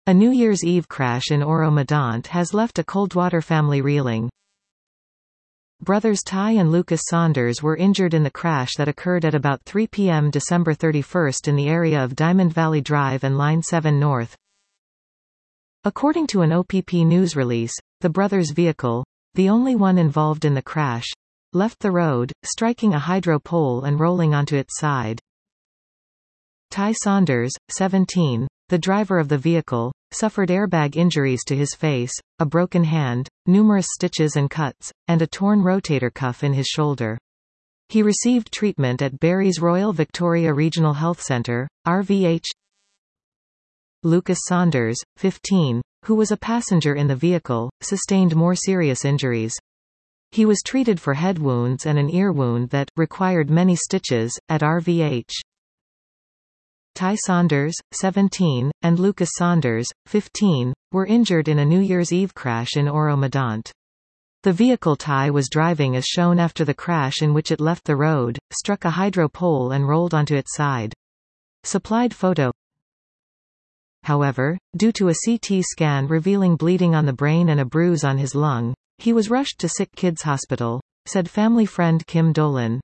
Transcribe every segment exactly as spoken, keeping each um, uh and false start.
A New Year's Eve crash in Oro-Medonte has left a Coldwater family reeling. Brothers Ty and Lucas Saunders were injured in the crash that occurred at about three p m December thirty-first in the area of Diamond Valley Drive and Line seven North. According to an O P P news release, the brothers' vehicle, the only one involved in the crash, left the road, striking a hydro pole and rolling onto its side. Ty Saunders, seventeen, the driver of the vehicle, suffered airbag injuries to his face, a broken hand, numerous stitches and cuts, and a torn rotator cuff in his shoulder. He received treatment at Barry's Royal Victoria Regional Health Centre, R V H. Lucas Saunders, fifteen, who was a passenger in the vehicle, sustained more serious injuries. He was treated for head wounds and an ear wound that required many stitches at R V H. Ty Saunders, seventeen, and Lucas Saunders, fifteen, were injured in a New Year's Eve crash in Oro-Medonte. The vehicle Ty was driving as shown after the crash, in which it left the road, struck a hydro pole and rolled onto its side. Supplied photo. However, due to a C T scan revealing bleeding on the brain and a bruise on his lung, he was rushed to Sick Kids Hospital, said family friend Kim Dolan.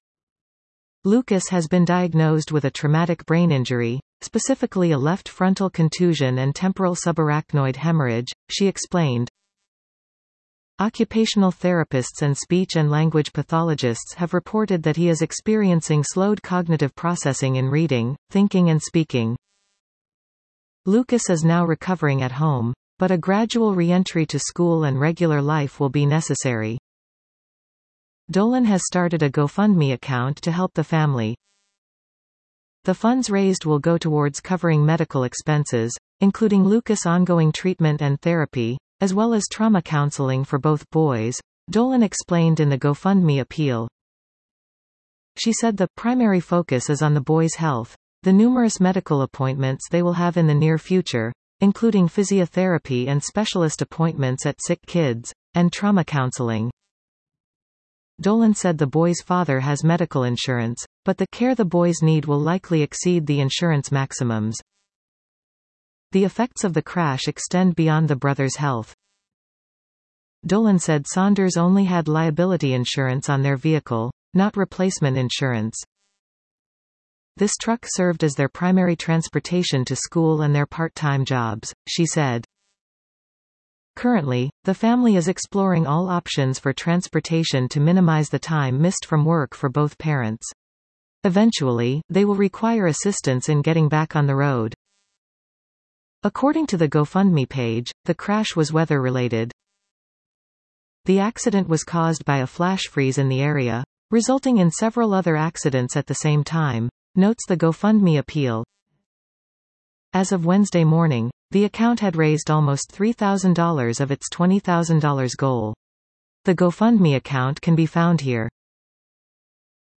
Lucas has been diagnosed with a traumatic brain injury, specifically a left frontal contusion and temporal subarachnoid hemorrhage, she explained. Occupational therapists and speech and language pathologists have reported that he is experiencing slowed cognitive processing in reading, thinking and speaking. Lucas is now recovering at home, but a gradual re-entry to school and regular life will be necessary. Dolan has started a GoFundMe account to help the family. The funds raised will go towards covering medical expenses, including Lucas' ongoing treatment and therapy, as well as trauma counseling for both boys, Dolan explained in the GoFundMe appeal. She said the primary focus is on the boys' health, the numerous medical appointments they will have in the near future, including physiotherapy and specialist appointments at Sick Kids, and trauma counseling. Dolan said the boy's father has medical insurance, but the care the boys need will likely exceed the insurance maximums. The effects of the crash extend beyond the brothers' health. Dolan said Saunders only had liability insurance on their vehicle, not replacement insurance. This truck served as their primary transportation to school and their part-time jobs, she said. Currently, the family is exploring all options for transportation to minimize the time missed from work for both parents. Eventually, they will require assistance in getting back on the road. According to the GoFundMe page, the crash was weather-related. The accident was caused by a flash freeze in the area, resulting in several other accidents at the same time, notes the GoFundMe appeal. As of Wednesday morning, the account had raised almost three thousand dollars of its twenty thousand dollars goal. The GoFundMe account can be found here.